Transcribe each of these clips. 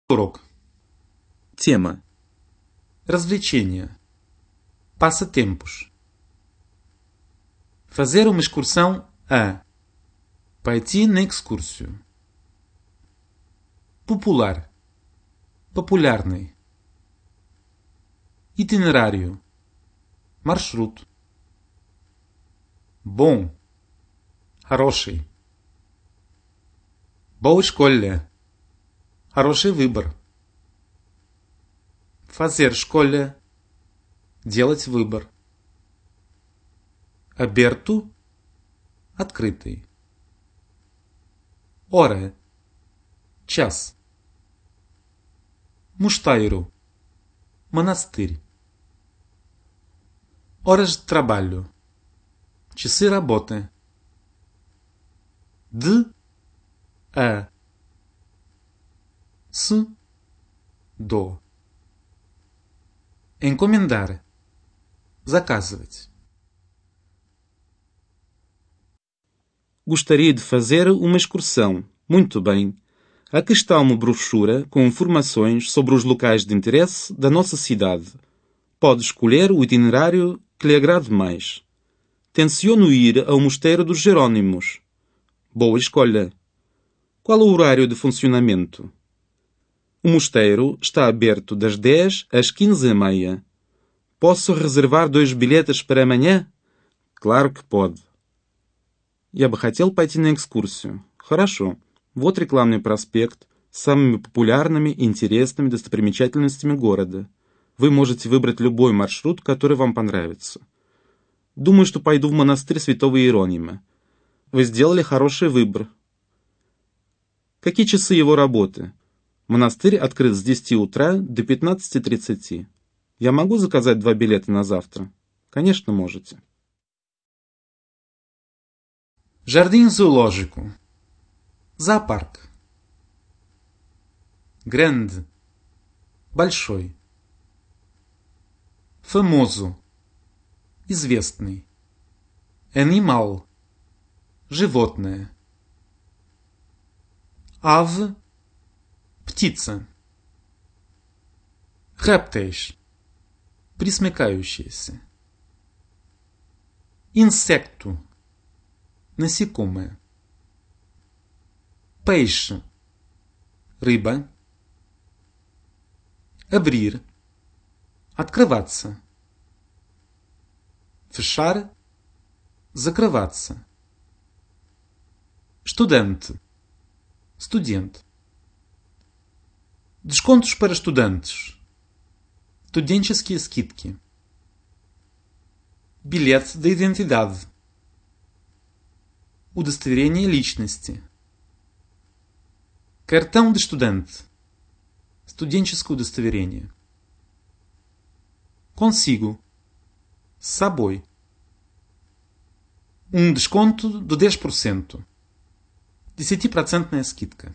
Урок. Тема. Развлечения. Passatempos. Fazer uma excursão a. Пойти на экскурсию. Popular. Популярный. Itinerário. Маршрут. Bom. Хороший. Boa escolha. Хороший выбор. Fazer escolha. Делать выбор. Aberto. Открытый. Hora. Час. Mosteiro. Монастырь. Horas de trabalho. Часы работы. De. A. С. До. Encomendar. Заказывать. Gostaria de fazer uma excursão. Muito bem. Aqui está uma brochura com informações sobre os locais de interesse da nossa cidade. Pode escolher o itinerário que lhe agrade mais. Tenciono ir ao Mosteiro dos Jerônimos. Boa escolha. Qual o horário de funcionamento? O mosteiro está aberto das 10 às 15h30. Posso reservar 2 билетов para amanhã? Claro que pode. Я бы хотел пойти на экскурсию. Хорошо. Вот рекламный проспект с самыми популярными и интересными достопримечательностями города. Вы можете выбрать любой маршрут, который вам понравится. Думаю, что пойду в монастырь Святого Иеронима. Вы сделали хороший выбор. Какие часы его работы? Монастырь открыт с 10 утра до 15:30. Я могу заказать 2 билета на завтра? Конечно, можете. Jardim zoológico. Зоопарк. Grande. Большой. Famoso. Известный. Animal. Животное. Ave. Птица. Répteis. Пресмыкающиеся. Insecto. Насекомое. Peixe. Рыба. Abrir. Открываться. Fechar. Закрываться. Estudante. Студент. Descontos para estudantes. Студенческие скидки. Bilhete de identidade. Удостоверение личности. Cartão de estudante. Студенческое удостоверение. Consigo. С собой. Desconto de 10%. 10% скидка.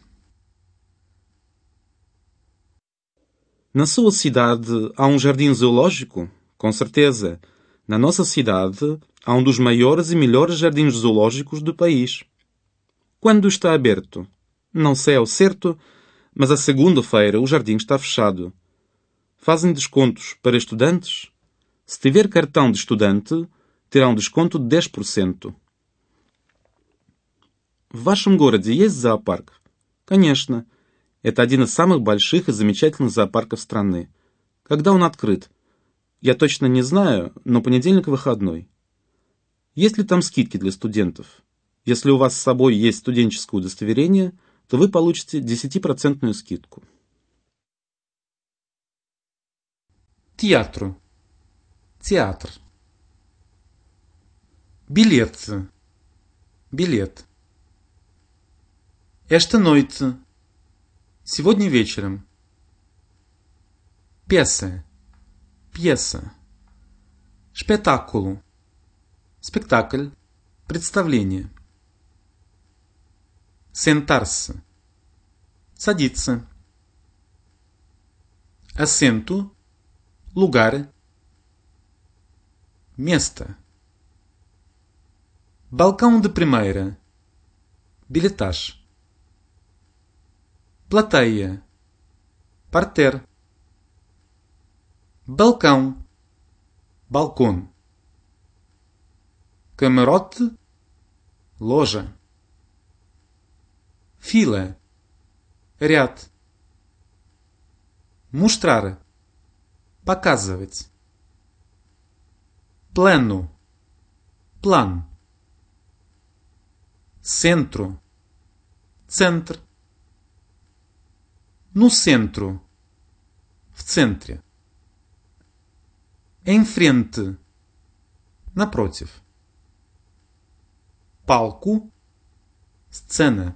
Na sua cidade há um jardim zoológico? Com certeza. Na nossa cidade há um dos maiores e melhores jardins zoológicos do país. Quando está aberto? Não sei ao certo, mas à segunda-feira o jardim está fechado. Fazem descontos para estudantes? Se tiver cartão de estudante, terá um desconto de 10%. В вашем городе есть зоопарк? Конечно. Это один из самых больших и замечательных зоопарков страны. Когда он открыт? Я точно не знаю, но понедельник выходной. Есть ли там скидки для студентов? Если у вас с собой есть студенческое удостоверение, то вы получите 10% скидку. Teatro. Театр. Билет. Билет. Esta noite. Сегодня вечером. Peça. Пьеса. Espetáculo. Спектакль. Представление. Sentar-se. Садиться. Assento. Lugar. Место. Balcão de primeira. Bilhetagem. Plateia. Партер. Balcão. Balcão. Camarote. Ложа. Fila. Ряд. Mostrar. Показывать. Plano. План. Centro. Центр. No centro. В центре. Em frente. Напротив. Palco. Сцена.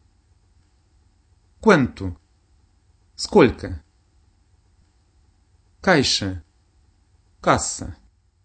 Quanto? Сколько? Caixa. Касса.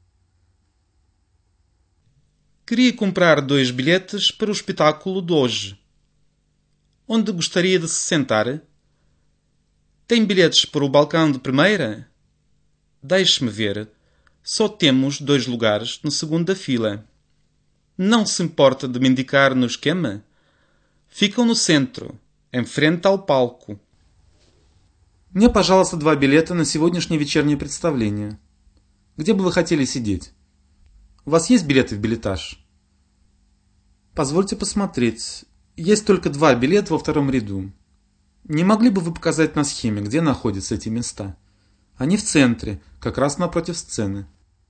Queria comprar 2 bilhetes para o espetáculo de hoje. Onde gostaria de se sentar? Tem bilhetes para o balcão de primeira? Deixe-me ver. Só temos 2 lugares no segundo da fila. Não se importa de me indicar no esquema? Ficam no centro, em frente ao palco. Мне, пожалуйста, 2 билета на сегодняшнее вечернее представление. Где бы вы хотели сидеть? У вас есть билеты в билетаж? Позвольте посмотреть. Есть только 2 билета во втором ряду. Не могли бы вы показать на схеме, где находятся эти места? Они в центре, как раз напротив сцены.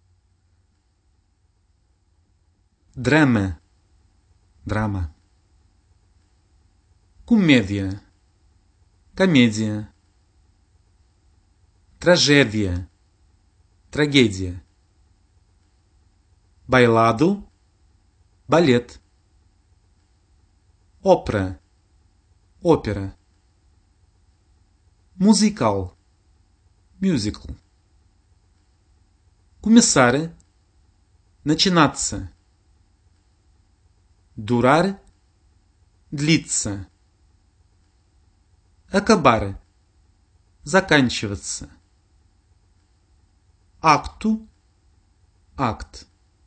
Драма. Драма. Комедия. Комедия. Трагедия. Трагедия. Bailado. Балет. Ópera. Ópera. Musical. Musical. Começar. Начинаться. Durar. Длиться. Acabar. Заканчиваться. Acto. Акт.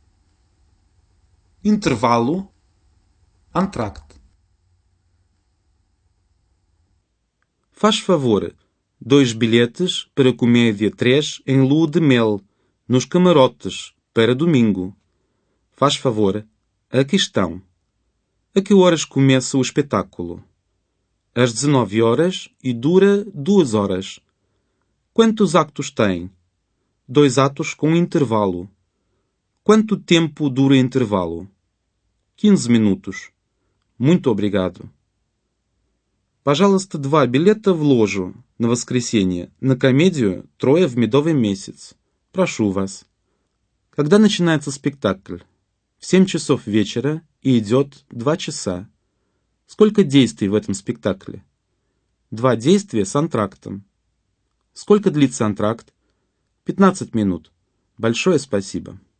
Intervalo. Entracte. Faz favor, 2 bilhetes para Comédia 3 em Lua de Mel, nos camarotes, para domingo. Faz favor, aqui estão. A que horas começa o espetáculo? Às 19 horas e dura 2 horas. Quantos actos tem? 2 atos com intervalo. Quanto tempo dura o intervalo? 15 minutos. Muito obrigado. Пожалуйста, 2 билета в ложу на воскресенье на комедию «Трое в медовый месяц». Прошу вас. Когда начинается спектакль? В 7 часов вечера и идет 2 часа. Сколько действий в этом спектакле? 2 действия с антрактом. Сколько длится антракт? 15 минут. Большое спасибо.